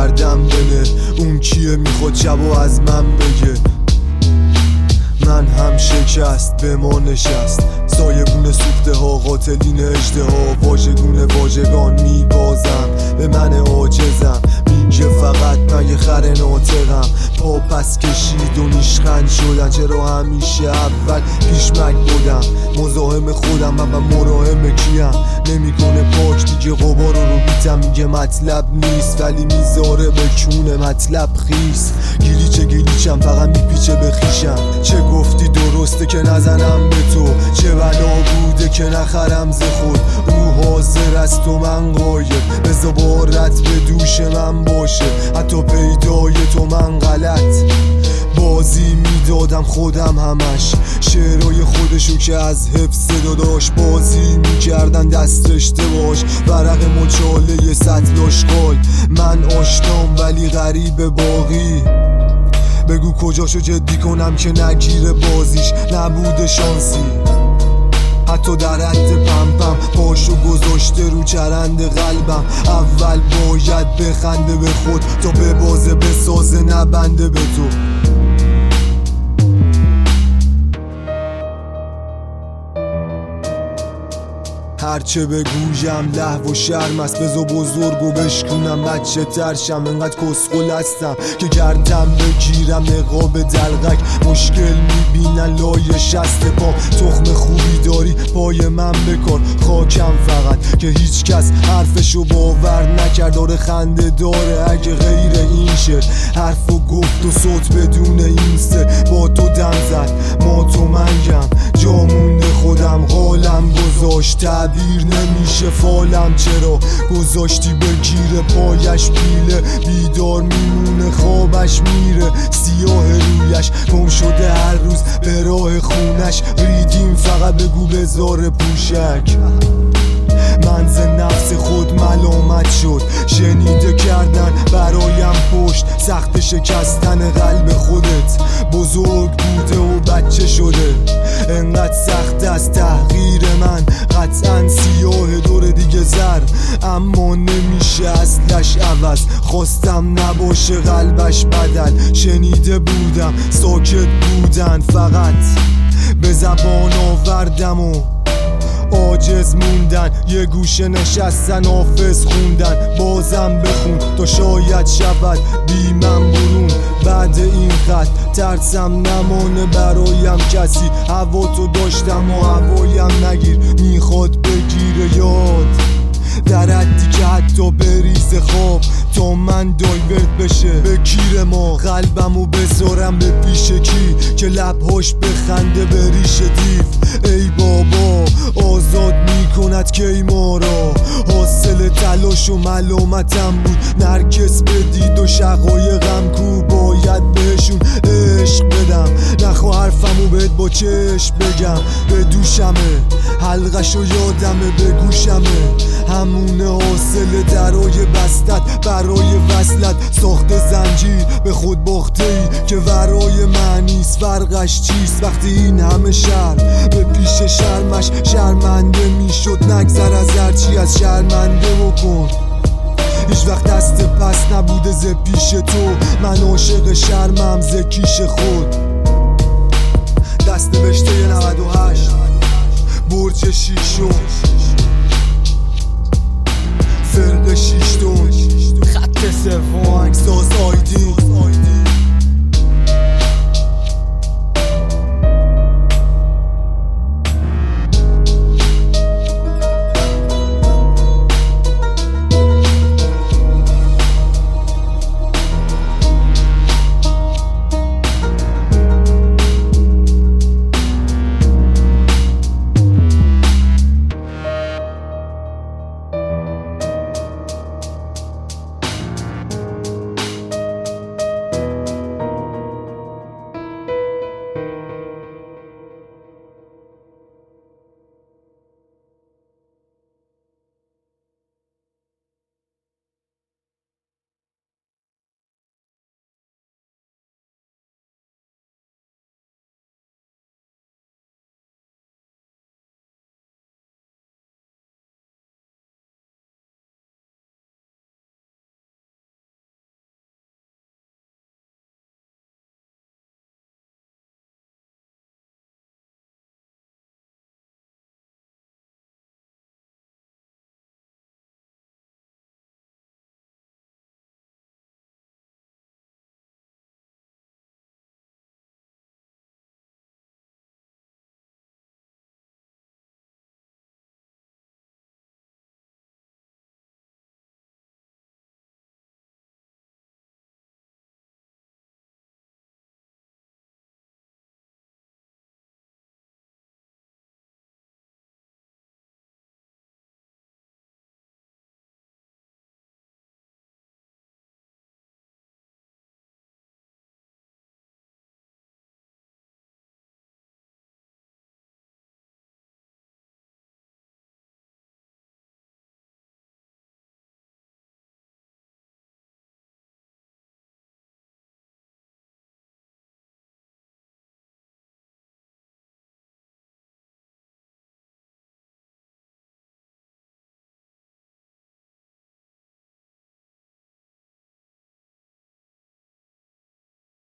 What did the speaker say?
گردم بنه. اون کیه میخواد شبو از من بگه؟ من هم شکست به ما نشست، سایبون سوخته ها قاتلین اجده ها، واژگونه واژگان میبازم به من عاجزم. میگه فقط من یه خر ناطقم، پا پس کشید و نیشخند شدن. چرا همیشه اول پیشمک بودم، مزاحم خودم من مراهم کیم. نمیکنه پاک دیگه غبار رو بیتم، میگه مطلب نیست ولی میذاره به کونه مطلب خیس. گلیچم فقط میپیچه به خیشم. چه گفتی درسته که نزنم به تو، چه بلا بوده که نخرم ز خود. او حاضر است و من غایب، به زبارت به دوش من باشه. حتی پیدای تو من غلط بازی میدادم خودم همش. شعرهای خودشو که از حفظ داداش بازی میکردن دست رشته باش. ورق مچاله سطل اشغال، من آشنام ولی غریب باقی. بگو کجاشو جدی کنم که نگیره بازیش، نبوده شانسی. حتی در حد پمپم پاشو گذاشته رو چرند قلبم. اول باید بخنده به خود تا به بازه بسازه نبنده به تو. هرچه بگویم لهو و شرم است، بزو بزرگ و بشکنم بچه ترشم. انقدر کسخل هستم که گردم بگیرم نقاب دلغک. مشکل میبینن لای شست پا، تخم خوبی داری پای من بکار. خاکم فقط که هیچ کس حرفشو باور نکرد. داره خنده داره اگه غیر این شه، حرف و گفت و صوت بدون این سه. با تو دم زد ما تو منگم، جا مونده خودم قالم گذاشت. تعبیر نمیشه فالم چرا گذاشتی بگیره پایش پیله. بیدار میمونه خوابش میره، سیاه رویش گم شده هر روز به راه خونش. ریدیم فقط بگو بذاره پوشک. من ز نفس خود ملامت شد، شنیده کردن برایم پشت. سخت شکستن قلب خودت بزرگ بوده و بچه شده. انقدر سخت از تحقیر من، قطعا سیاه دور دیگه زر. اما نمیشه اصلش عوض، خواستم نباشه قلبش بدل. شنیده بودم ساکت بودن فقط به زبان آوردم و عاجز موندن. یه گوشه نشستن حافظ خوندن، بازم بخون تا شاید شود بی من برون. بعد این خط ترسم نمانه برایم کسی. هوا تو داشتم و هوایم نگیر، میخواد بگیره یاد. در حدی که حتی بریز خواب تا من دایورت بشه به کیر ما. قلبمو بذارم به پیش کی که لبهاش بخنده به ریش دیو. ای بابا آزاد میکند کی ما را، حاصل تلاش و ملامتم بود. نرگس بدید و شقایقم کو، باید بهشون عشق بدم. نخوا حرفمو بهت با چشم بگم، به دوشمه حلقشو یادمه به گوشمه. همونه حاصل درای بستت برای وصلت. ساخت زنجیر به خود باخته ای که ورای معنیست. فرقش چیست وقتی این همه شرم به پیش شرمش شرمنده میشد؟ نگذر از هرچی از شرمنده بکن. هیچ وقت دست پس نبوده ز پیش تو، من عاشق شرمم ز کیش خود. دست نوشته 98 برج شیشم فرق شیشم.